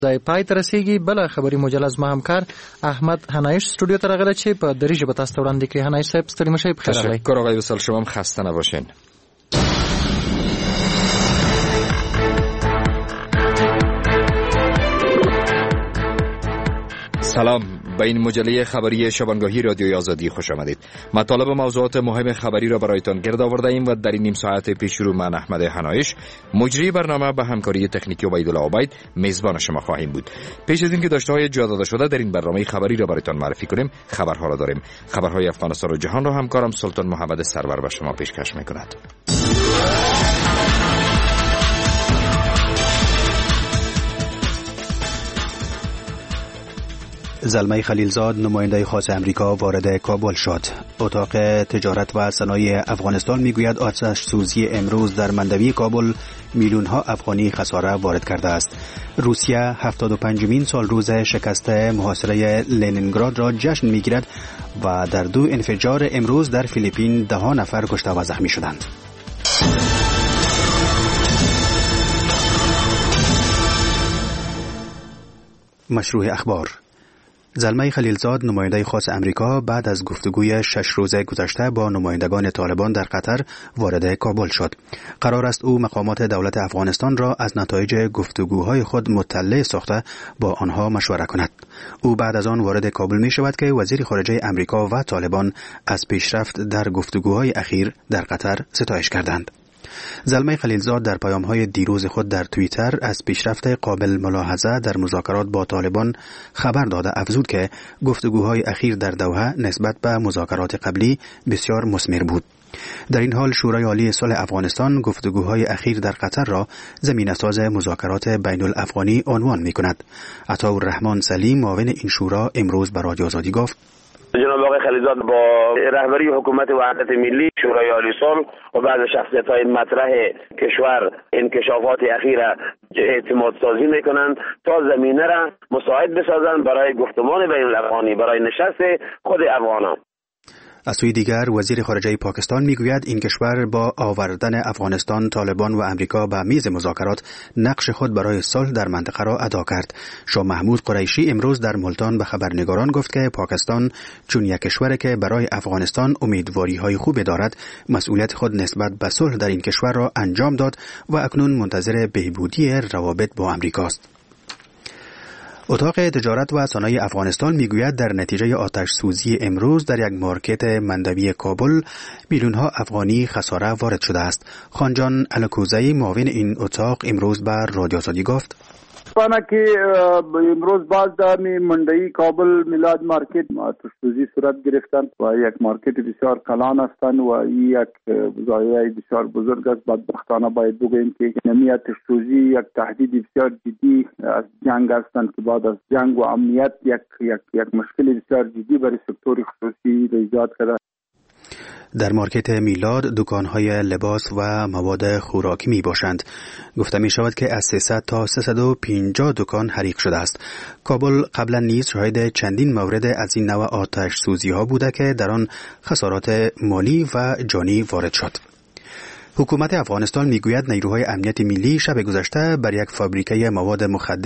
ځای پای ته رسیږي. بله خبري مجله زما همکار احمد حنایش استودیو ته راغلی چې په دري ژبه تاسو ته وړاندې کړي. حنایش صاحب ستړي مشئ، بخیر راغلی. تشکر آقای وصال، شما هم خسته نباشین. سلام، به این مجله خبری شبانگاهی رادیوی آزادی خوش آمدید. مطالب موضوعات مهم خبری را برایتان گرد آورده ایم و در این نیم ساعت پیش رو من احمد حنایش، مجری برنامه به همکاری تکنیکی عبیدالله عبید، میزبان شما خواهیم بود. پیش از اینکه داشته‌های جا داده شده در این برنامه خبری را برایتان معرفی کنیم، خبرها را داریم. خبرهای افغانستان و جهان را همکارم سلطان محمد سرور به شما پیشکش می‌کند. زلمه خلیلزاد نماینده خاص امریکا وارد کابل شد. اتاق تجارت و صنایع افغانستان میگوید آتش سوزی امروز در مندوی کابل میلیون ها افغانی خساره وارد کرده است. روسیه 75مین سال روز شکست محاصره لنینگراد را جشن میگیرد و در 2 انفجار امروز در فیلیپین 10 نفر کشته و زخمی شدند. مشروع اخبار. زلمه خلیلزاد نماینده خاص امریکا بعد از گفتگوی 6 روزه گذشته با نمایندگان طالبان در قطر وارد کابل شد. قرار است او مقامات دولت افغانستان را از نتایج گفتگوهای خود مطلع ساخته با آنها مشوره کند. او بعد از آن وارد کابل می شود که وزیر خارجه امریکا و طالبان از پیشرفت در گفتگوهای اخیر در قطر ستایش کردند. زلمه خلیلزاد در پیام‌های دیروز خود در توییتر از پیشرفت قابل ملاحظه در مذاکرات با طالبان خبر داده افزود که گفتگوهای اخیر در دوحه نسبت به مذاکرات قبلی بسیار مثمر بود. در این حال شورای عالی صلح افغانستان گفتگوهای اخیر در قطر را زمینه‌ساز مذاکرات بین الافغانی عنوان می‌کند. عطاالرحمن سلیم معاون این شورا امروز به رادیو آزادی گفت: جناب آقای خلیلزاد با رهبری حکومت وحدت ملی، شورای عالی صلح و بعض شخصیت‌های مطرح کشور انکشافات اخیر اعتماد سازی میکنند تا زمینه را مساعد بسازند برای گفتمان بین الافغانی، برای نشست خود افغانان. از سوی دیگر وزیر خارجه پاکستان میگوید این کشور با آوردن افغانستان، طالبان و امریکا به میز مذاکرات نقش خود برای صلح در منطقه را ادا کرد. شاه محمود قریشی امروز در ملتان به خبرنگاران گفت که پاکستان چون یک کشوری که برای افغانستان امیدواری‌های خوب دارد، مسئولیت خود نسبت به صلح در این کشور را انجام داد و اکنون منتظر بهبودی روابط با امریکاست. اتاق تجارت و صنایع افغانستان میگوید در نتیجه آتش سوزی امروز در یک مارکت مندوی کابل میلیون‌ها افغانی خساره وارد شده است. خانجان الکوزی معاون این اتاق امروز بر رادیو آزادی گفت: که امروز باز در مندوی کابل میلاد مارکت آتش سوزی صورت گرفتند و یک مارکت بسیار کلان هستند و یک ضایعه بسیار بزرگ است. بدبختانه باید بگوییم که نمی آتش سوزی یک تهدید بسیار جدی از جنگ هستند که بعد از جنگ و امنیت یک مشکل بسیار جدی برای سکتور خصوصی ایجاد کرده. در مارکت میلاد دکان‌های لباس و مواد خوراکی می باشند. گفته می شود که از 300 تا 350 دکان حریق شده است. کابل قبلا نیز شاهد چندین مورد از این نوع آتش سوزی ها بوده که در آن خسارات مالی و جانی وارد شد. حکومت افغانستان می گوید نیروهای امنیت ملی شب گذشته بر یک فابریکه مواد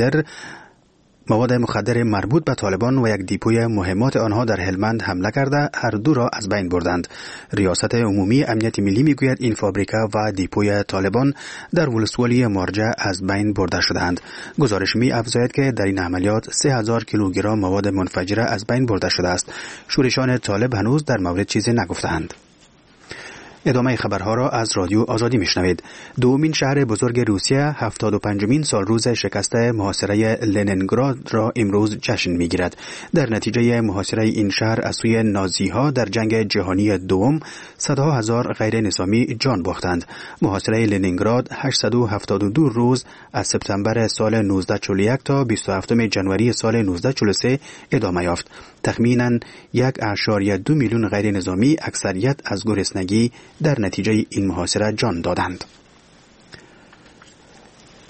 مخدر مربوط به طالبان و یک دیپوی مهمات آنها در هلمند حمله کرده هر دو را از بین بردند. ریاست عمومی امنیت ملی میگوید این فابریکه و دیپوی طالبان در ولسوالی مارجه از بین برده شدند. گزارش می افزاید که در این عملیات 3000 کیلوگرم مواد منفجره از بین برده شده است. شورشان طالب هنوز در مورد چیزی نگفتند. ادامه خبرها را از رادیو آزادی میشنوید. دومین شهر بزرگ روسیه 75مین سال روز شکست محاصره لنینگراد را امروز جشن میگیرد. در نتیجه محاصره این شهر از سوی نازیها در جنگ جهانی دوم صدها هزار غیر نظامی جان باختند. محاصره لنینگراد 872 روز از سپتامبر سال 1941 تا 27 ژانویه سال 1943 ادامه یافت. تخمیناً 1.2 میلیون غیر نظامی اکثریت از گرسنگی در نتیجه این محاصره جان دادند.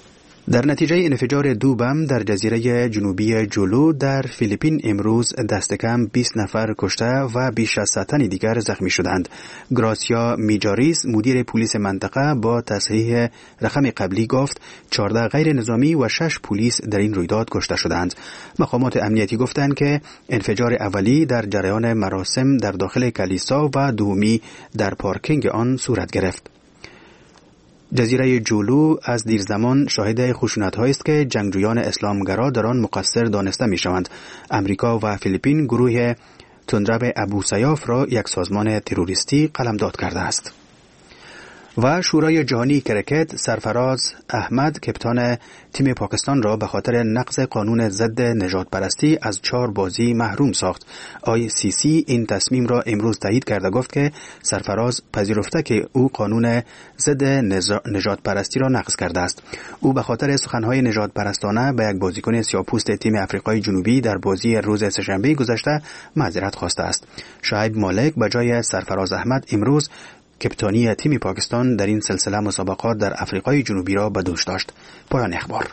در نتیجه انفجار دو بم در جزیره جنوبی جولو در فیلیپین امروز دست کم 20 نفر کشته و بیش از 100 تن دیگر زخمی شدند. گراسیا میجاریس مدیر پلیس منطقه با تصحیح رقم قبلی گفت 14 غیر نظامی و 6 پلیس در این رویداد کشته شدند. مقامات امنیتی گفتند که انفجار اولی در جریان مراسم در داخل کلیسا و دومی در پارکینگ آن صورت گرفت. جزیره جولو از دیر زمان شاهد خشونت‌هایی است که جنگجویان اسلامگرا در آن مقصر دانسته می‌شوند. امریکا و فیلیپین گروه تندرو ابو سیاف را یک سازمان تروریستی قلمداد کرده است. و شورای جهانی کرکت سرفراز احمد کپتان تیم پاکستان را به خاطر نقض قانون ضد نژاد پرستی از 4 بازی محروم ساخت. ICC این تصمیم را امروز تایید کرده گفت که سرفراز پذیرفته که او قانون ضد نژاد پرستی را نقض کرده است. او به خاطر سخنهای نژاد پرستانه به یک بازیکن سیاه‌پوست تیم آفریقای جنوبی در بازی روز سه‌شنبه گذشته معذرت خواسته است. شعیب مالک به جای سرفراز احمد امروز کپتانی تیم پاکستان در این سلسله مسابقات در آفریقای جنوبی را به دوش داشت. پایان اخبار.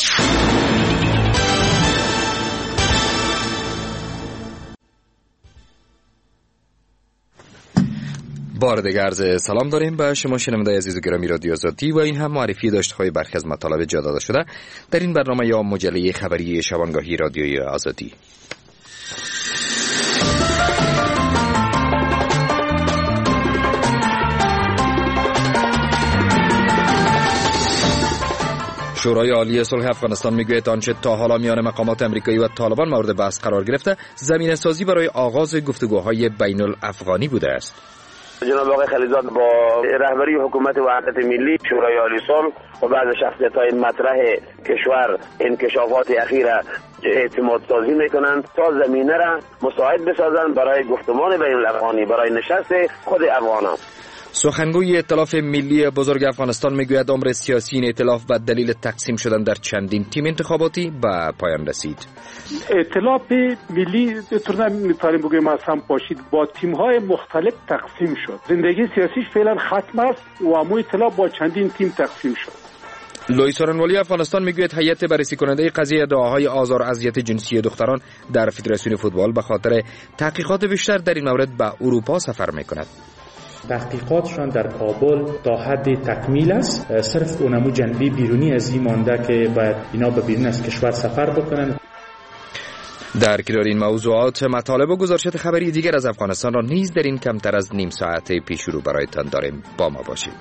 بار دیگر عرض سلام داریم به شما شنوندگان عزیز و گرامی رادیو آزادی و این هم معرفی داشته‌های برخی از مطالب جا داده شده در این برنامه یا مجله خبری شبانگاهی رادیوی آزادی. شورای عالی صلح افغانستان میگوید آنچه تا حالا میان مقامات امریکایی و طالبان مورد بحث قرار گرفته زمینه‌سازی برای آغاز گفتگوهای بین الافغانی بوده است. جناب آقای خلیزاد با رهبری حکومت وحدت ملی، شورای عالی صلح و بعض شخصیت‌های مطرح کشور انکشافات اخیر اعتماد سازی میکنند تا زمینه را مساعد بسازند برای گفتمان بین الافغانی، برای نشست خود افغانان. سخنگوی ائتلاف ملی بزرگ افغانستان میگوید عمر سیاسی این ائتلاف به دلیل تقسیم شدن در چندین تیم انتخاباتی به پایان رسید. ائتلاف ملی طور نمیتونیم بگویم از هم پاشید، با تیم‌های مختلف تقسیم شد. زندگی سیاسیش فعلا ختم است و امو ائتلاف با چندین تیم تقسیم شد. لوی سورنوالی افغانستان میگوید هیئت بررسی کننده قضیه ادعاهای آزار و اذیت جنسی دختران در فدراسیون فوتبال به خاطر تحقیقات بیشتر در این مورد به اروپا سفر میکند. تحقیقاتشان در کابل تا حد تکمیل است. صرف اونمو جنبی بیرونی از این مانده که باید اینا به بیرون از کشور سفر بکنن. در کنار این موضوعات مطالب و گزارشات خبری دیگر از افغانستان را نیز در این کمتر از نیم ساعت پیش رو برایتان داریم. با ما باشید.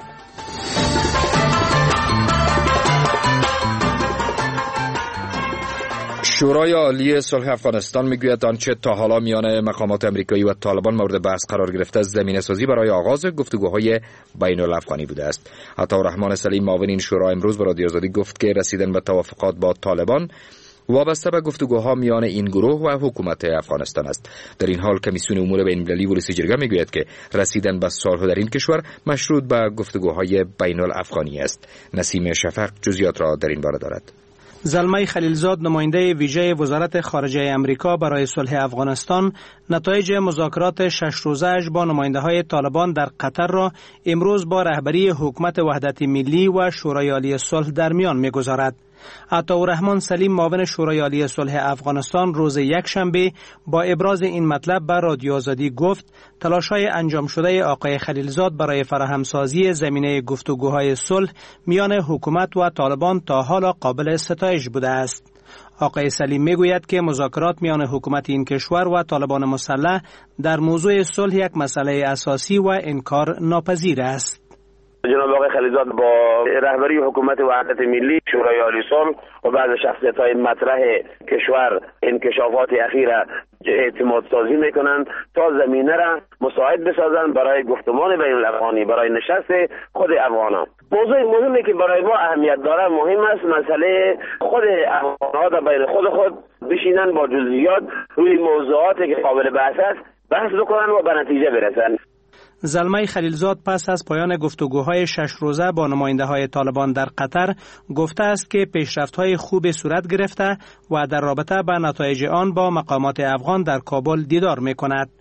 شورای عالی صلح افغانستان میگوید آنچه تا حالا میان مقامات امریکایی و طالبان مورد بحث قرار گرفته است زمینه‌سازی برای آغاز گفتگوهای بین الافغانی بوده است. عطاالرحمن سلیم معاون این شورا امروز به رادیو آزادی گفت که رسیدن به توافقات با طالبان وابسته به گفتگوها میان این گروه و حکومت افغانستان است. در این حال کمیسیون امور بین‌المللی ولسی جرگه میگوید که رسیدن به صلح در این کشور مشروط به گفتگوهای بین الافغانی است. نسیم شفق جزئیات را در این باره دارد. زلمه خلیلزاد نماینده ویژه وزارت خارجه امریکا برای صلح افغانستان نتایج مذاکرات 6 روزه‌اش با نماینده‌های طالبان در قطر را امروز با رهبری حکومت وحدت ملی و شورای عالی صلح در میان می‌گذارد. عطاالرحمن سلیم معاون شورای عالی صلح افغانستان روز یکشنبه با ابراز این مطلب به رادیو آزادی گفت تلاش‌های انجام شده آقای خلیلزاد برای فراهمسازی زمینه گفتگوهای صلح میان حکومت و طالبان تا حالا قابل ستایش بوده است. آقای سلیم میگوید که مذاکرات میان حکومت این کشور و طالبان مسلح در موضوع صلح یک مسئله اساسی و انکار ناپذیر است. جناب آقای خلیزاد با رهبری حکومت وحدت ملی، شورای عالی صلح و بعض شخصیت‌های مطرح کشور انکشافات اخیر اعتماد سازی میکنند تا زمینه را مساعد بسازند برای گفتمان بین الافغانی، برای نشست خود افغانان. موضوع مهمی که برای ما اهمیت داره مهم است مسئله خود افغان‌ها در بین خود بشینن با جزئیات روی موضوعاتی که قابل بحث است بحث بکنن و به نتیجه برسن. زلمه خلیلزاد پس از پایان گفتگوهای 6 روزه با نماینده‌های طالبان در قطر گفته است که پیشرفت‌های خوب صورت گرفته و در رابطه با نتایج آن با مقامات افغان در کابل دیدار می‌کند.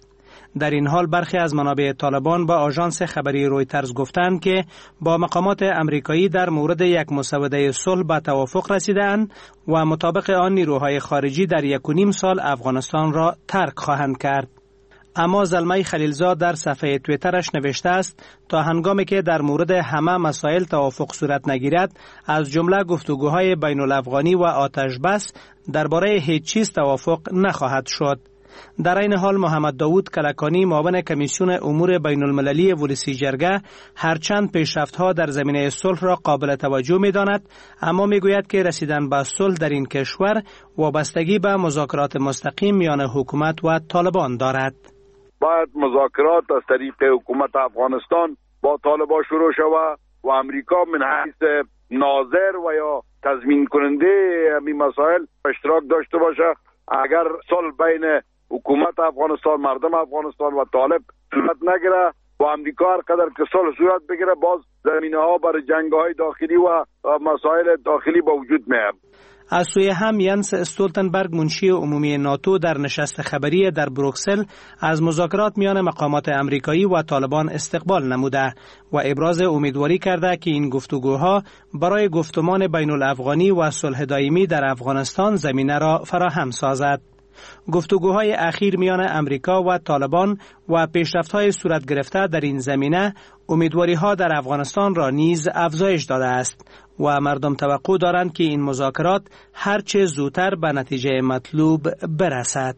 در این حال برخی از منابع طالبان با آژانس خبری رویترز گفتند که با مقامات امریکایی در مورد یک مسوده صلح به توافق رسیدند و مطابق آن نیروهای خارجی در 1.5 سال افغانستان را ترک خواهند کرد. اما زلمه خلیلزاد در صفحه توییترش نوشته است تا هنگامی که در مورد همه مسائل توافق صورت نگیرد، از جمله گفتگوهای بین الافغانی و آتش بس درباره هیچ چیز توافق نخواهد شد. در این حال محمد داوود کلکانی معاون کمیسیون امور بین المللی ولسی جرگه هرچند پیشرفت‌ها در زمینه صلح را قابل توجه می‌داند، اما می‌گوید که رسیدن به صلح در این کشور وابستگی به مذاکرات مستقیم میان حکومت و طالبان دارد. باید مذاکرات از طریق حکومت افغانستان با طالبان شروع شود و امریکا من حیث ناظر و یا تضمین کننده این مسائل اشتراک داشته باشه. اگر صلح بین حکومت افغانستان، مردم افغانستان و طالب صورت نگیره و امریکا هر قدر که صلح صورت بگیره، باز زمینه‌ها برای جنگ‌های داخلی و مسائل داخلی با وجود میاد. از سوی هم ینس استولتنبرگ منشی عمومی ناتو در نشست خبری در بروکسل از مذاکرات میان مقامات امریکایی و طالبان استقبال نموده و ابراز امیدواری کرده که این گفتگوها برای گفتمان بین الافغانی و صلح دائمی در افغانستان زمینه را فراهم سازد. گفتگوهای اخیر میان امریکا و طالبان و پیشرفت‌های صورت گرفته در این زمینه امیدواری‌ها در افغانستان را نیز افزایش داده است و مردم توقع دارند که این مذاکرات هرچه زودتر به نتیجه مطلوب برسد.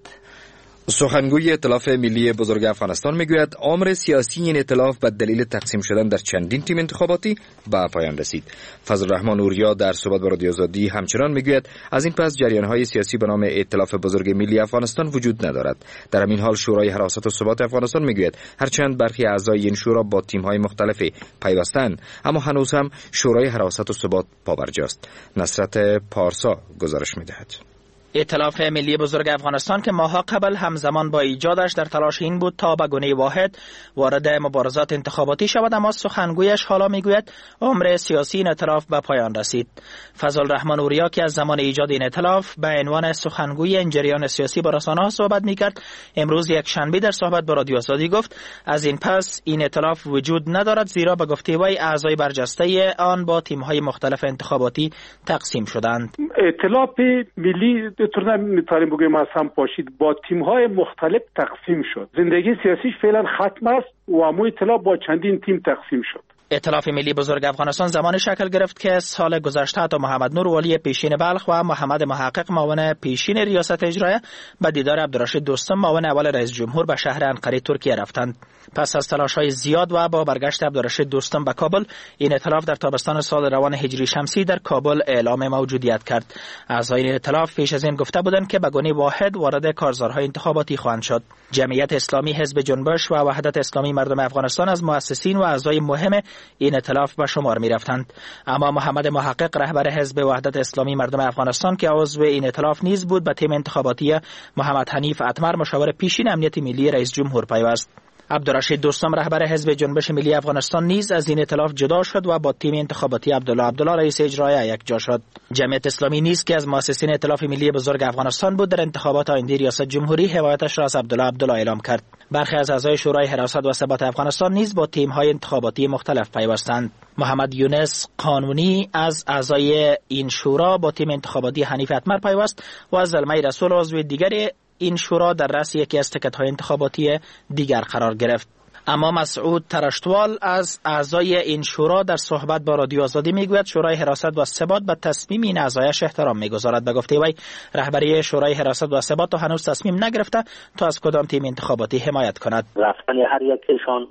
سخنگوی ائتلاف ملی بزرگ افغانستان میگوید عمر سیاسی این ائتلاف به دلیل تقسیم شدن در چندین تیم انتخاباتی به پایان رسید. فضل الرحمن اوریا در صحبت با رادیو آزادی همچنان میگوید از این پس جریان‌های سیاسی به نام ائتلاف بزرگ ملی افغانستان وجود ندارد. در همین حال شورای حراست و ثبات افغانستان میگوید هرچند برخی اعضای این شورا با تیم‌های مختلف پیوستند، اما هنوز هم شورای حراست و ثبات پابرجاست. نصرت پارسا گزارش میدهد. ائتلاف ملی بزرگ افغانستان که ماها قبل همزمان با ایجادش در تلاش این بود تا به گونه واحد وارد مبارزات انتخاباتی شود، اما سخنگویش حالا میگوید عمر سیاسی این ائتلاف به پایان رسید. فضل الرحمن اوریا که از زمان ایجاد این ائتلاف به عنوان سخنگوی این جریان سیاسی با رسانه‌ها صحبت میکرد، امروز یک شنبه در صحبت با رادیو آزادی گفت از این پس این ائتلاف وجود ندارد، زیرا به گفته وی اعضای برجسته آن با تیم‌های مختلف انتخاباتی تقسیم شدند. ائتلاف ملی طور نمیتونیم بگوییم از هم پاشید، با تیم‌های مختلف تقسیم شد. زندگی سیاسیش فعلا ختم است و امو ائتلاف با چندین تیم تقسیم شد. ائتلاف ملی بزرگ افغانستان زمان شکل گرفت که سال گذشته تا محمد نور والی پیشین بلخ و محمد محقق معاون پیشین ریاست اجرایه به دیدار عبدالرشید دوستم معاون اول رئیس جمهور به شهر انقره ترکیه رفتند. پس از تلاش‌های زیاد و با برگشت عبدالرشید دوستم به کابل، این ائتلاف در تابستان سال روان هجری شمسی در کابل اعلام موجودیت کرد. اعضای این ائتلاف پیش از این گفته بودند که به گونه واحد وارد کارزارهای انتخاباتی خواهند شد. جمعیت اسلامی، حزب جنبش و وحدت اسلامی مردم افغانستان از مؤسسین و اعضای مهم این ائتلاف به شمار می رفتند. اما محمد محقق رهبر حزب وحدت اسلامی مردم افغانستان که عضو این ائتلاف نیز بود، به تیم انتخاباتی محمد حنیف اتمر مشاور پیشین امنیت ملی رئیس جمهور پیوست. عبدالرشید دوستم رهبر حزب جنبش ملی افغانستان نیز از این ائتلاف جدا شد و با تیم انتخاباتی عبدالله رئیس اجرایی یکجا شد. جمعیت اسلامی نیز که از مؤسسین ائتلاف ملی بزرگ افغانستان بود، در انتخابات آینده ریاست جمهوری حمایتش را از عبدالله اعلام کرد. برخی از اعضای شورای حراست و ثبات افغانستان نیز با تیم‌های انتخاباتی مختلف پیوستند. محمد یونس قانونی از اعضای این شورا با تیم انتخاباتی حنیف اتمر پیوست و از زلمه رسول عضو دیگر این شورا در رأس یکی از تکت‌های انتخاباتی دیگر قرار گرفت. اما مسعود ترشتوال از اعضای این شورا در صحبت با رادیو آزادی میگوید شورای حراست و ثبات به تصمیم این اعضایش احترام میگذارد. به گفته وی رهبری شورای حراست و ثبات تا هنوز تصمیم نگرفته تا از کدام تیم انتخاباتی حمایت کند. رفتن هر یکشان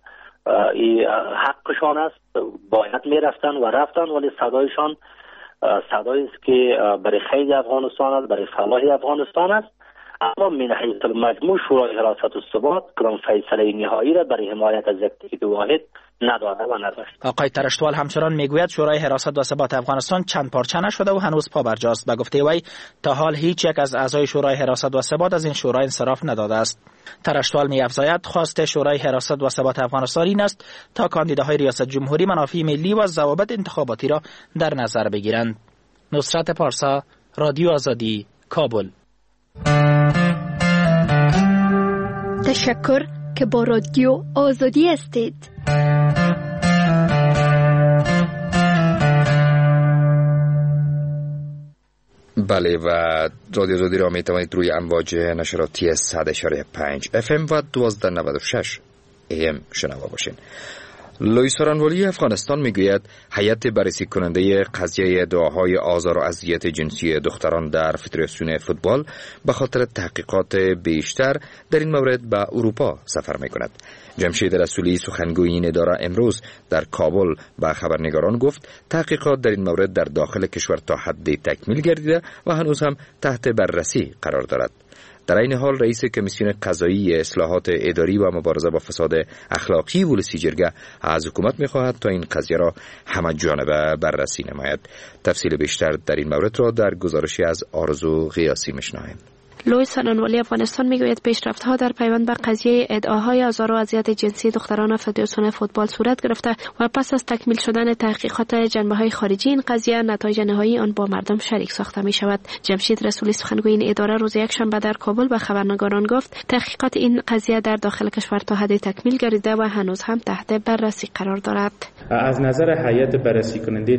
حقشان است، باید میرفتن و رفتن، ولی صدایشان صدایی است که برای خیر افغانستان است، برای صلاح افغانستان است. اما من حیث المجموع شورای حراست و ثبات کدام فیصله نهایی را برای حمایت از یک تیم واحد نداده و نداشت. آقای ترشتوال همچنان میگوید شورای حراست و ثبات افغانستان چند پارچه نشده و هنوز پابرجاست. به گفته وی تا حال هیچ یک از اعضای شورای حراست و ثبات از این شورا انصراف نداده است. ترشتوال می‌افزاید خواست شورای حراست و ثبات افغانستان این است تا کاندیداهای ریاست جمهوری منافع ملی و ضوابط انتخاباتی را در نظر بگیرند. نصرت پارسا، رادیو آزادی، کابل. تشکر که با رادیو آزادی هستید. بله و رادیو آزادی را می توانید روی امواج نشراتی 100.5 FM و 1296 AM شنوا باشین. لوئیس سارانوالی افغانستان میگوید هیئت بررسی کننده قضیه ادعاهای آزار و اذیت جنسی دختران در فدراسیون فوتبال به خاطر تحقیقات بیشتر در این مورد به اروپا سفر میکند. جمشید رسولی سخنگوی این اداره امروز در کابل به خبرنگاران گفت تحقیقات در این مورد در داخل کشور تا حدی تکمیل گردیده و هنوز هم تحت بررسی قرار دارد. در این حال رئیس کمیسیون قضایی اصلاحات اداری و مبارزه با فساد اخلاقی ولسی جرگه از حکومت می‌خواهد تا این قضیه را همه جانبه بررسی نماید. تفصیل بیشتر در این مورد را در گزارشی از آرزو غیاسی می‌شنویم. لوئیس سارانوالی افغانستان میگوید پیشرفت‌ها در پیوند به قضیه ادعاهای آزار و اذیت جنسی دختران فدراسیون فوتبال صورت گرفته و پس از تکمیل شدن تحقیقات جنبه‌های خارجی این قضیه نتایج نهایی آن با مردم شریک ساخته می‌شود. جمشید رسولی سخنگوی این اداره روز یکشنبه در کابل به خبرنگاران گفت تحقیقات این قضیه در داخل کشور تا حد تکمیل گردیده و هنوز هم تحت بررسی قرار دارد. از نظر هیئت بررسی کننده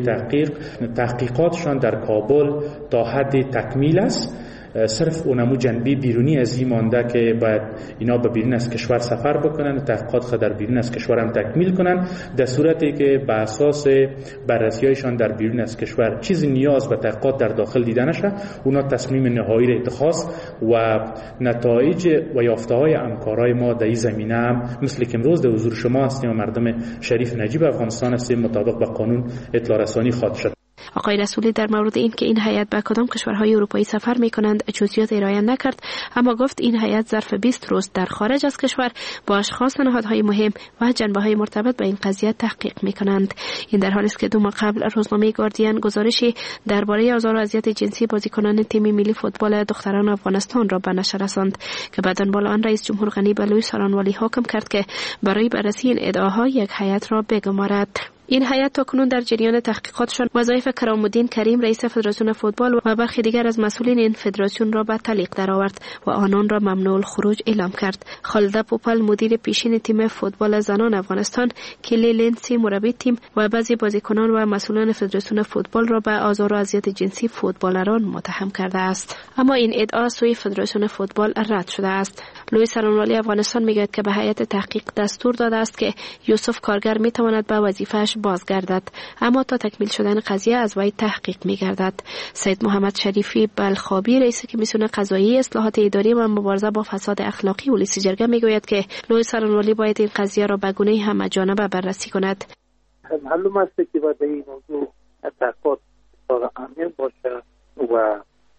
تحقیقاتشان در کابل تا حد تکمیل است. صرف اونمو جنبی بیرونی از این مانده که باید اینا به بیرون از کشور سفر بکنن و تحقیقات خود در بیرون از کشور هم تکمیل کنن، در صورتی که به اساس بررسی‌هایشان در بیرون از کشور چیزی نیاز به تحقیقات در داخل دیده نشه، اونا تصمیم نهایی را اتخاذ و نتایج و یافته‌های همکارای ما در این زمینه هم مثل که امروز در حضور شما هستیم و مردم شریف نجیب افغانستان هستیم مطابق با قانون اطلاع رسانی خواهد شد. آقای رسولی در مورد این که این هیئت به کدام کشورهای اروپایی سفر می‌کنند جزئیات ارائه نکرد، اما گفت این هیئت ظرف 20 روز در خارج از کشور با اشخاص نهادهای مهم و جنبه‌های مرتبط به این قضیه تحقیق می‌کنند. این در حالی است که 2 ماه قبل روزنامه گاردین گزارشی درباره آزار و اذیت جنسی بازیکنان تیم ملی فوتبال دختران افغانستان را به نشر رساند که بعد آن رئیس جمهور غنی به لوئیس سارانوالی حکم کرد که برای بررسی این ادعاها یک هیئت را بگمارد. این هیئت تاکنون در جریان تحقیقاتشان وظایف کرام‌الدین کریم رئیس فدراسیون فوتبال و برخی دیگر از مسئولین این فدراسیون را به تعلیق درآورد و آنان را ممنوع الخروج اعلام کرد. خالده پوپل مدیر پیشین تیم فوتبال زنان افغانستان، کلی لنسی مربی تیم و بعضی بازیکنان و مسئولان فدراسیون فوتبال را به آزار و اذیت جنسی فوتبالران متهم کرده است، اما این ادعا سوی فدراسیون فوتبال رد شده است. لوئیس سارانوالی افغانستان میگوید که به هیئت تحقیق دستور داده است که یوسف کارگر میتواند به وظیفه‌اش بازگردد، اما تا تکمیل شدن قضیه از وی تحقیق می‌گردد. سید محمد شریفی بلخابی رئیس کمیسیون قضایی اصلاحات اداری و مبارزه با فساد اخلاقی ولسی جرگه میگوید که لوئیس سارانوالی باید این قضیه را به گونه همه‌جانبه بررسی کند. معلوم است که باید این موضوع تحقیقات بسیار عمیق باشه و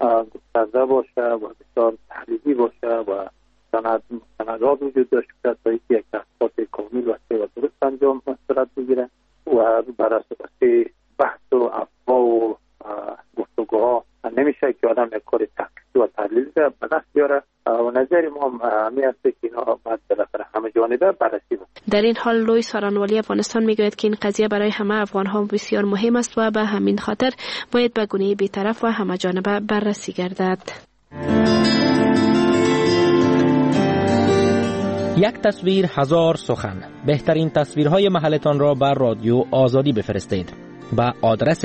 گسترده باشه و بسیار تحلیلی باشه و سندات وجود داشته باشه تا اینکه یک تحقیقات کامل و درست انجام صورت بگیره و بر اساس بحث و افوا و گفتگوها نمیشه که آدم یک کار تحقیقی و تحلیلی به دست بیاره و نظر ما همی است که اینا باید بالاخره همه جانبه بررسی بشه. در این حال لوئیس سارانوالی افغانستان میگوید که این قضیه برای همه افغان‌ها بسیار مهم است و به همین خاطر باید به گونه بی‌طرف و همه جانبه بررسی گردد. یک تصویر هزار سخن. بهترین تصویرهای محلتان را بر رادیو آزادی بفرستید به آدرس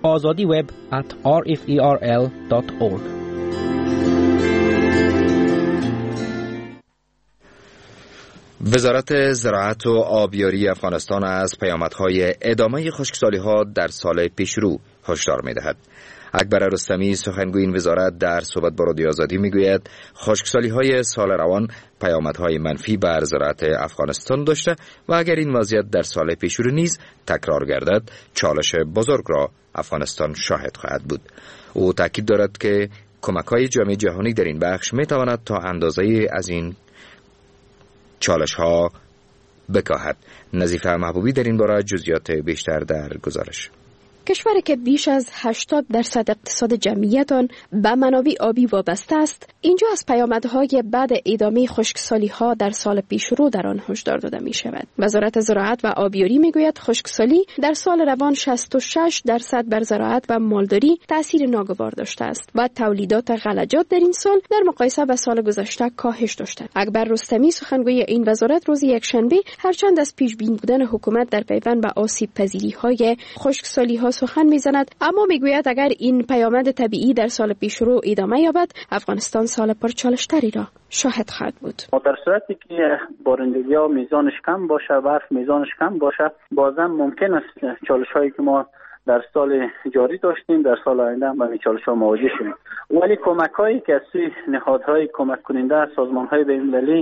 azadiweb@rferl.org. وزارت زراعت و آبیاری افغانستان از پیامدهای ادامه خشکسالی‌ها در سال پیشرو هشدار می‌دهد. اکبر رستمی سخنگوی این وزارت در صحبت با رادیو آزادی میگوید خشکسالی‌های سال روان پیامدهای منفی بر زراعت افغانستان داشته و اگر این وضعیت در سال پیشرو نیز تکرار گردد چالش بزرگ را افغانستان شاهد خواهد بود. او تاکید دارد که کمک‌های جامعه جهانی در این بخش می‌تواند تا اندازه‌ای از این چالش‌ها بکاهد. نظیفه محبوبی در این باره جزئیات بیشتر در گزارش. کشوری که بیش از 80% اقتصاد جمعیت آن به منابع آبی وابسته است، اینجا از پیامدهای بعد ادامه خشکسالی‌ها در سال پیشرو در آن هشدار داده می‌شود. وزارت زراعت و آبیاری می‌گوید خشکسالی در سال روان 66% بر زراعت و مالداری تأثیر ناگوار داشته است و تولیدات غلجات در این سال در مقایسه با سال گذشته کاهش داشته. اکبر رستمی سخنگوی این وزارت روز یکشنبه هرچند از پیش بینی بودن حکومت در پیوند به آسیب پذیری‌های خشکسالی‌ها سخن می‌زند، اما می‌گوید اگر این پیامد طبیعی در سال پیشرو ادامه یابد، افغانستان سال پرچالش‌تری را شاهد خواهد بود. در صورتی که بارندگی‌ها میزانش کم باشه، برف میزانش کم باشه، بازم ممکن است چالش‌هایی که ما در سال جاری داشتیم در سال آینده هم با این چالش‌ها مواجه شویم. ولی کمک‌هایی که از سوی نهادهای کمک کننده، سازمان‌های بین‌المللی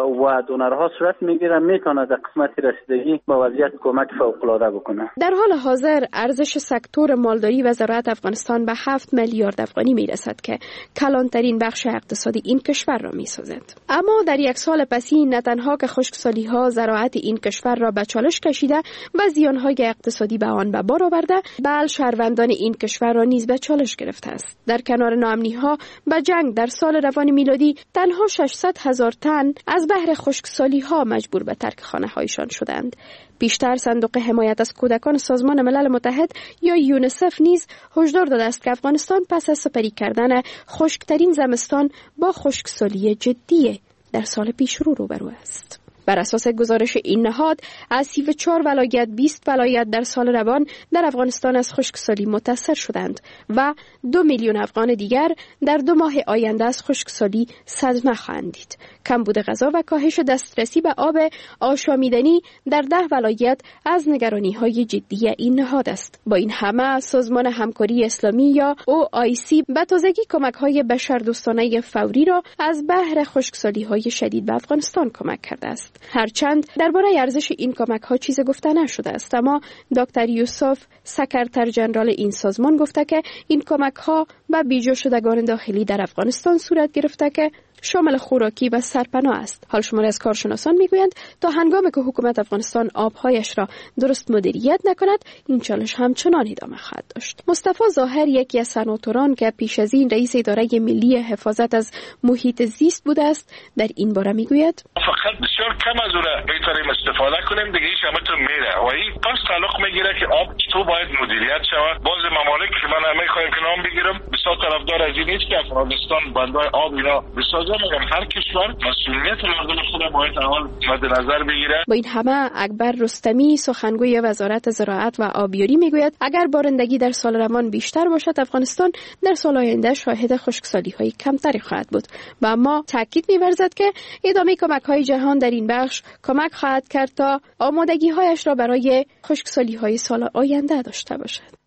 و دونرها صورت می‌گیره می‌تواند در قسمت رسیدگی با وضعیت کمک فوق‌العاده بکنه. در حال حاضر ارزش سکتور مالداری و زراعت افغانستان به 7 میلیارد افغانی میرسد که کلانترین بخش اقتصادی این کشور را می‌سازد. اما در یک سال پسی نه تنها که خشکسالی‌ها زراعت این کشور را به چالش کشیده و زیان‌های اقتصادی به آن به بار آورده، بل شهروندان این کشور را نیز به چالش گرفته است. در کنار ناامنی‌ها به جنگ در سال روان میلادی تنها 600,000 تن از بهر خشکسالی‌ها مجبور به ترک خانه‌هایشان شدند. بیشتر صندوق حمایت از کودکان سازمان ملل متحد یا یونیسف نیز هشدار داده است که افغانستان پس از سپری کردن خشکترین زمستان با خشکسالی جدی در سال پیشرو روبرو است. بر اساس گزارش این نهاد، از 34 ولایت 20 ولایت در سال روان در افغانستان از خشکسالی متاثر شدند و 2 میلیون افغان دیگر در 2 ماه آینده از خشکسالی صدمه خواهند دید. کمبود غذا و کاهش دسترسی به آب آشامیدنی در 10 ولایت از نگرانی‌های جدی این نهاد است. با این همه سازمان همکاری اسلامی یا OIC به تازگی کمک‌های بشردوستانه فوری را از بهر خشکسالی‌های شدید به افغانستان کمک کرده است. هرچند درباره ارزش این کمک‌ها چیزی گفته نشده است، اما دکتر یوسف سکرتر جنرال این سازمان گفته که این کمک‌ها به بیجا شدگان داخلی در افغانستان صورت گرفته که شامل خوراکی و سرپناه است. حال شماری از کارشناسان میگویند تا هنگامی که حکومت افغانستان آبهایش را درست مدیریت نکند، این چالش همچنان ادامه خواهد داشت. مصطفی ظاهر یکی از سناتوران که پیش از این رئیس اداره ملی حفاظت از محیط زیست بوده است، در این باره میگوید فقط بسیار کم از اون میتونیم استفاده کنیم، دیگه هیچ همتون میره و این پس تعلق میگیره که آب تو باید مدیریت شود. باز ممالک که من میخوایم که نام بگیرم بسیار طرفدار از این نیست که افغانستان بندای آب اینا بسازه. هر کشور مسئولیت مردم خود باید اول مد نظر بگیره. با این همه اکبر رستمی سخنگوی وزارت زراعت و آبیاری میگوید اگر بارندگی در سال روان بیشتر باشد، افغانستان در سال آینده شاهد خشکسالی‌های کمتری خواهد بود و اما تاکید می‌ورزد که ادامه کمک‌های جهان در این بخش کمک خواهد کرد تا آمادگی‌هایش را برای خشکسالی‌های سال آینده داشته باشد.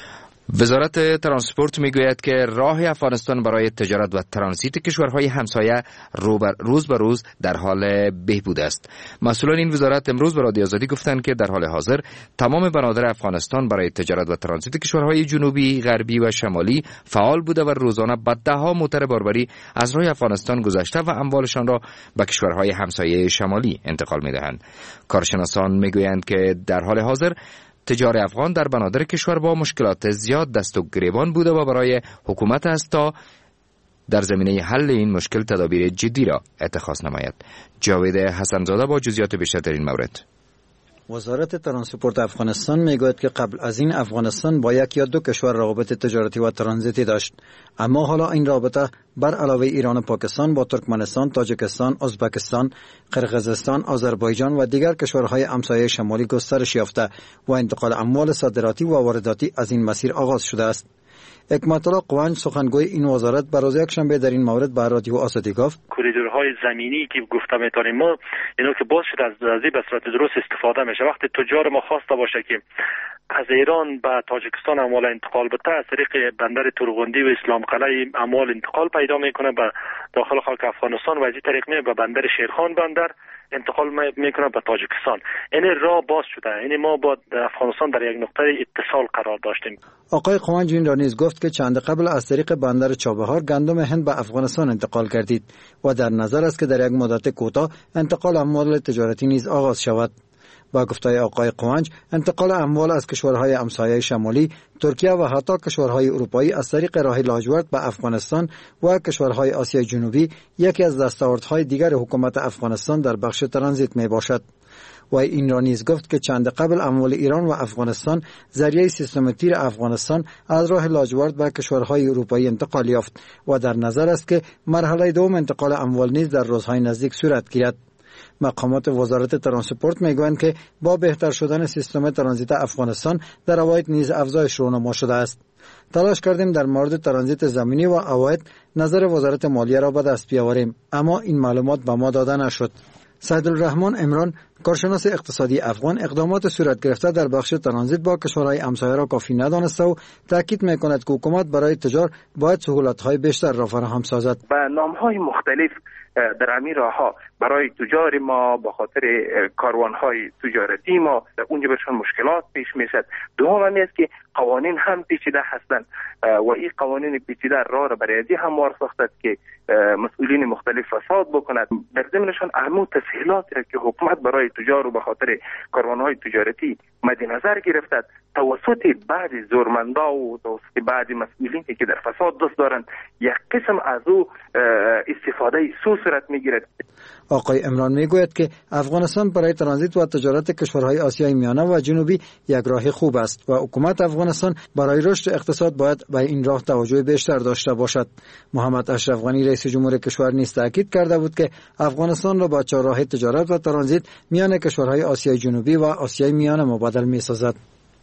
وزارت ترانسپورت میگوید که راه افغانستان برای تجارت و ترانزیت کشورهای همسایه روز به روز در حال بهبود است. مسئولان این وزارت امروز به رادیو آزادی گفتند که در حال حاضر تمام بنادر افغانستان برای تجارت و ترانزیت کشورهای جنوبی، غربی و شمالی فعال بوده و روزانه به ده‌ها موتر باربری از راه افغانستان گذشته و اموالشان را به کشورهای همسایه شمالی انتقال می‌دهند. کارشناسان میگویند که در حال حاضر تجار افغان در بنادر کشور با مشکلات زیاد دست و گریبان بوده و برای حکومت است تا در زمینه حل این مشکل تدابیر جدی را اتخاذ نماید. جاوید حسنزاده با جزئیات بیشتر در این مورد. وزارت ترانسپورت افغانستان میگوید که قبل از این افغانستان با یک یا دو کشور روابط تجارتی و ترانزیتی داشت، اما حالا این رابطه بر علاوه ایران و پاکستان با ترکمنستان، تاجیکستان، ازبکستان، قرقیزستان، آذربایجان و دیگر کشورهای همسایه شمالی گسترش یافته و انتقال اموال صادراتی و وارداتی از این مسیر آغاز شده است. حکمت الله قوانج سخنگوی این وزارت روز یکشنبه در این مورد به رادیو آزادی گفت کوریدورهای زمینی که گفته میتونیم ما اینو که باز شده از این به صورت درست استفاده میشه. وقتی تجار ما خواسته باشه که از ایران به تاجیکستان اموال انتقال بده، از طریق بندر تورغوندی و اسلام قلعه اموال انتقال پیدا میکنه به داخل خاک افغانستان و از این طریق میره به بندر شیرخان بندر انتقال میکنه به تاجیکستان. این راه باز شده. یعنی ما با افغانستان در یک نقطه اتصال قرار داشتیم. آقای قوانج این را نیز گفت که چند قبل از طریق بندر چابهار گندم هند به افغانستان انتقال گردید و در نظر است که در یک مدت کوتاه انتقال اموال تجارتی نیز آغاز شود. با گفته آقای قوانج انتقال اموال از کشورهای همسایه شمالی، ترکیه و حتی کشورهای اروپایی از طریق راه لاجورد به افغانستان و کشورهای آسیای جنوبی یکی از دستاوردهای دیگر حکومت افغانستان در بخش ترانزیت می باشد. و این را نیز گفت که چند قبل اموال ایران و افغانستان ذریعه سیستم تیر افغانستان از راه لاجورد به کشورهای اروپایی انتقال یافت و در نظر است که مرحله دوم انتقال اموال نیز در روزهای نزدیک صورت گیرد. مقامات وزارت ترانسپورت میگویند که با بهتر شدن سیستم ترانزیت افغانستان در عواید نیز افزایش رونما شده است. تلاش کردیم در مورد ترانزیت زمینی و عواید نظر وزارت مالیه را به دست بیاوریم، اما این معلومات به ما داده نشد. سعدالرحمن عمران، کارشناس اقتصادی افغان، اقدامات صورت گرفته در بخش ترانزیت با کشورهای همسایه را کافی ندانسته و تاکید میکند که حکومت برای تجار باید سهولت‌های بیشتر را فراهم سازد. با نام‌های مختلف در همین راه‌ها برای تجار ما با خاطر کاروان‌های تجارتی ما اونجا برشان مشکلات پیش میشد. دوم هم است که قوانین هم پیچیده هستند و این قوانین پیچیده راه را برای ازی هموار ساختند که مسئولین مختلف فساد بکند. در ضمنشان اهم تسهیلات که حکومت برای تجار و به خاطر کاروان‌های تجارتی مد نظر گرفتند توسط بعضی زورمندا و توسط بعضی مسئولین که در فساد دست دارند یک قسم از او استفاده سو صورت میگیرد. آقای عمران میگوید که افغانستان برای ترانزیت و تجارت کشورهای آسیای میانه و جنوبی یک راه خوب است و حکومت افغانستان برای رشد اقتصاد باید به این راه توجه بیشتر داشته باشد. محمد اشرف غنی رئیس جمهور کشور نیز تاکید کرده بود که افغانستان را با چهارراه تجارت و ترانزیت میان کشورهای آسیای جنوبی و آسیای میانه مبادل می‌سازد.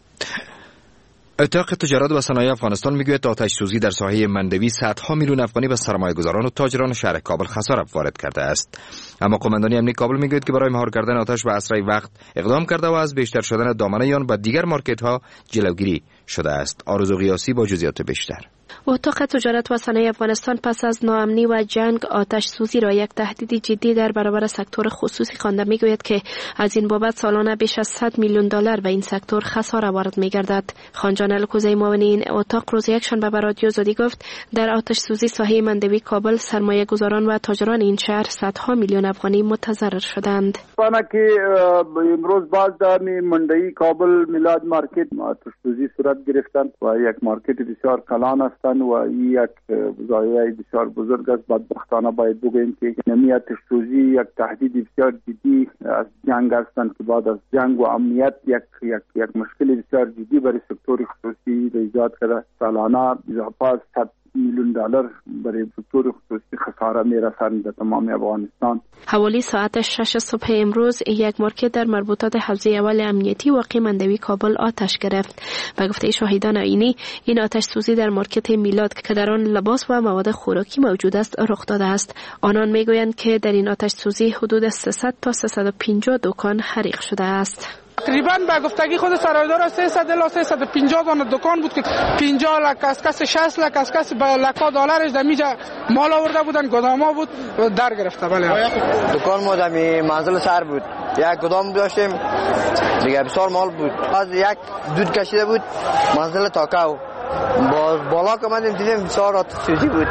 اتاق تجارت و صنایع افغانستان میگوید آتش سوزی در ساحه مندوی صدها میلیون افغانی به سرمایه‌گذاران و تاجران شهر کابل خسارت وارد کرده است. اما قماندانی امنیت کابل میگوید که برای مهار کردن آتش به اسرع وقت اقدام کرده و از بیشتر شدن دامنه آن به دیگر مارکت ها جلوگیری شده است. آرزو قیاسی با جزئیات بیشتر. اتاق تجارت و صنایع افغانستان پس از ناامنی و جنگ آتش سوزی را یک تهدید جدی در برابر سکتور خصوصی خوانده میگوید که از این بابت سالانه بیش از 100 میلیون دلار به این سکتور خساره وارد میگردد. خانجان الکوزی معاون این اتاق روز یکشنبه به رادیو آزادی گفت در آتش سوزی ساحه مندوی کابل سرمایه گذاران و تاجران این شهر صدها میلیون افغانی متضرر شدند. که امروز باز در مندوی کابل میلاد مارکت آتش سوزی صورت گرفتند و یک مارکت بسیار کلان هستند و یک ضایعه بسیار بزرگ است. بدبختانه باید بگوییم که نمی آتش سوزی یک تهدید بسیار جدی از جنگ هستند که بعد از جنگ و امنیت یک مشکل بسیار جدی برای سکتور خصوصی ایجاد کرده. سالانه اضافه از 100 میلیون دلار برای سکتور خصوصی خساره میرسند در تمام افغانستان. حوالی ساعت 6 صبح امروز یک مارکت در مربوطات حوزه اول امنیتی واقع مندوی کابل آتش گرفت. به گفته شاهدان عینی این آتش سوزی در مارکت میلاد که در آن لباس و مواد خوراکی موجود است رخ داده است. آنان میگویند که در این آتش سوزی حدود 300 تا 350 دکان حریق شده است. تقریبا به گفتگی خود سرایدار 300 الی 350 دانه دکان بود که 50 لک از کس 60 لک از کس به لکا دلارش در میجا مال آورده بودن، گداما بود و در گرفته. بله دکان ما در منزل سر بود، یک گدام داشتیم دیگه بسیار مال بود. از یک دود کشیده بود منزل تاکاو بالا که من دیدیم بسیار آتش سوزی بود.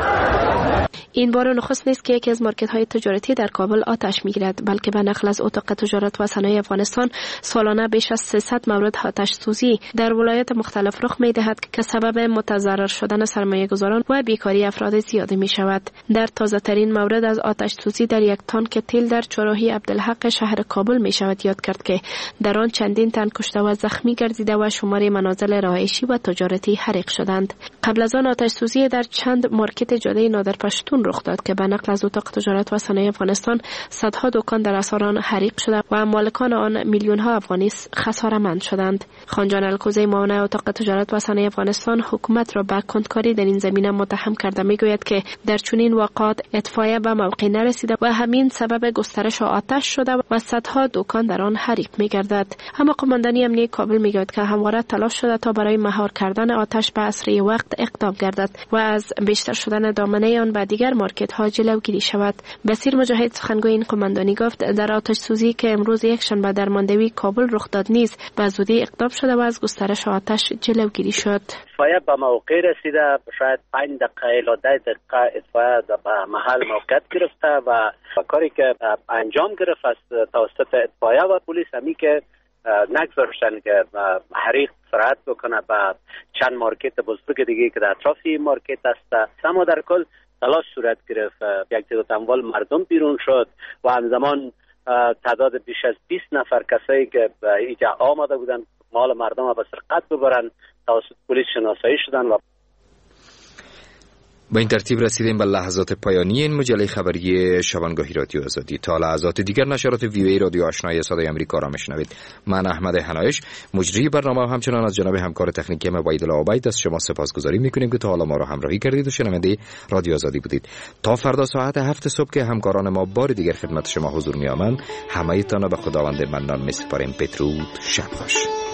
این بار نخست نیست که یکی از مارکت های تجارتی در کابل آتش میگیرد، بلکه به نقل از اتاق تجارت و صنایع افغانستان سالانه بیش از 300 مورد آتش سوزی در ولایات مختلف رخ میدهد که سبب متضرر شدن سرمایه گذاران و بیکاری افراد زیاده می شود. در تازه ترین مورد از آتش سوزی در یک تانک تیل در چهارراهی عبدالحق شهر کابل می شود یاد کرد که در آن چندین تن کشته و زخمی گردیده و شماری منازل رهایشی و تجارتی حریق شدند. قبل از آن آتش سوزی در چند مارکت جاده نادرپشتون رخ داد که به نقل از اتاق تجارت و صنایع افغانستان صدها دکان در اثر آن حریق شده و مالکان آن میلیون ها افغانی خساره‌مند شدند. خانجان الکوزی معاون اتاق تجارت و صنایع افغانستان حکومت را به کندکاری در این زمینه متهم کرده میگوید که در چنین واقعات اطفائیه به موقع نرسیده و همین سبب گسترش آتش شده و صدها دکان در آن حریق میگردد. اما قماندانی امنیت کابل میگوید که همواره تلاش شده تا برای مهار کردن آتش به اسرع وقت اقدام گردد و از بیشتر شدن دامنه آن به دیگر مارکت ها جلوگیری شود. بصیر مجاهد سخنگوی این قماندانی گفت در آتش سوزی که امروز یکشنبه در ماندوی کابل رخ داد نیز به زودی اقدام شده و از گسترش آتش جلوگیری شد. اطفائیه به موقع رسیده، شاید 5 دقیقه الی 10 دقیقه اطفائیه به محل موقعیت گرفته و کاری که انجام گرفت از توسط اطفائیه و پلیس همی که نگذاشتن که حریق سرعت بکنه به چند مارکت بزرگ دیگه که در اطراف این مارکت است. اما در کل تلاش صورت گرفت، یک تعداد اموال مردم بیرون شد و همزمان تعداد بیش از 20 نفر کسایی که اینجا آمده بودن مال مردم به سرقت ببرن توسط پلیس شناسایی شدن. و با این ترتیب رسیدیم به لحظات پایانی این مجله خبری شبانگاهی رادیو آزادی. تا لحظات دیگر نشرات ویوی رادیو آشنای صدای آمریکا را میشنوید. من احمد حنایش مجری برنامه و همچنان از جناب همکار تکنیکی ما عبیدالله عبید از شما سپاسگزاری میکنیم که تا حالا ما را همراهی کردید و شنونده رادیو آزادی بودید. تا فردا ساعت 7 صبح که همکاران ما بار دیگر خدمت شما حضور می‌آورند، همه‌تان را به خداوند منان می‌سپاریم. بدرود، شب خوش.